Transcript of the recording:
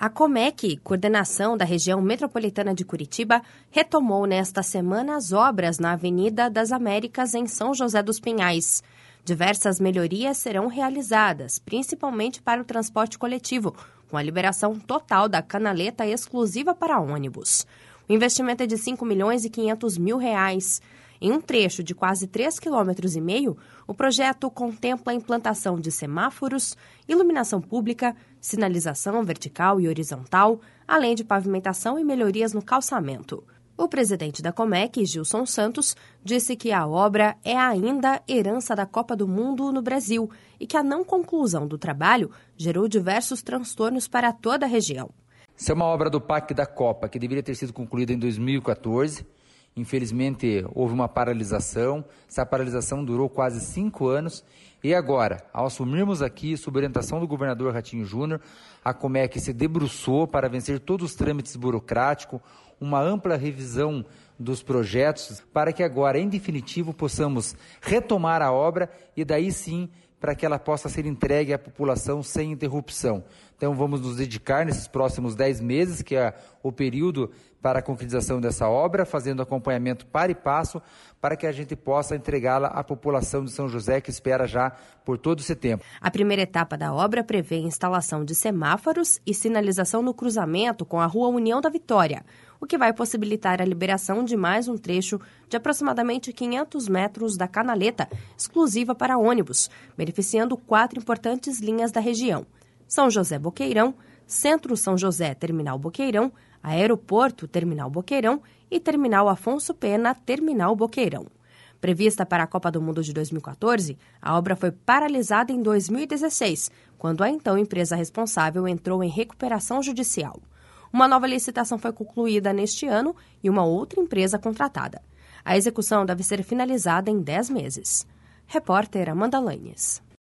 A Comec, coordenação da região metropolitana de Curitiba, retomou nesta semana as obras na Avenida das Américas, em São José dos Pinhais. Diversas melhorias serão realizadas, principalmente para o transporte coletivo, com a liberação total da canaleta exclusiva para ônibus. O investimento é de R$ 5.500.000. Em um trecho de quase 3,5 km, o projeto contempla a implantação de semáforos, iluminação pública, sinalização vertical e horizontal, além de pavimentação e melhorias no calçamento. O presidente da Comec, Gilson Santos, disse que a obra é ainda herança da Copa do Mundo no Brasil e que a não conclusão do trabalho gerou diversos transtornos para toda a região. Essa é uma obra do PAC da Copa, que deveria ter sido concluída em 2014. Infelizmente, houve uma paralisação. Essa paralisação durou quase 5 anos. E agora, ao assumirmos aqui, sob orientação do governador Ratinho Júnior, a Comec se debruçou para vencer todos os trâmites burocráticos, uma ampla revisão dos projetos, para que agora, em definitivo, possamos retomar a obra e daí sim, para que ela possa ser entregue à população sem interrupção. Então, vamos nos dedicar nesses próximos 10 meses, que é o período para a concretização dessa obra, fazendo acompanhamento para e passo, para que a gente possa entregá-la à população de São José, que espera já por todo esse tempo. A primeira etapa da obra prevê a instalação de semáforos e sinalização no cruzamento com a Rua União da Vitória, o que vai possibilitar a liberação de mais um trecho de aproximadamente 500 metros da canaleta, exclusiva para ônibus, beneficiando 4 importantes linhas da região: São José Boqueirão, Centro São José Terminal Boqueirão, Aeroporto Terminal Boqueirão e Terminal Afonso Pena Terminal Boqueirão. Prevista para a Copa do Mundo de 2014, a obra foi paralisada em 2016, quando a então empresa responsável entrou em recuperação judicial. Uma nova licitação foi concluída neste ano e uma outra empresa contratada. A execução deve ser finalizada em 10 meses. Repórter Amanda Lanes.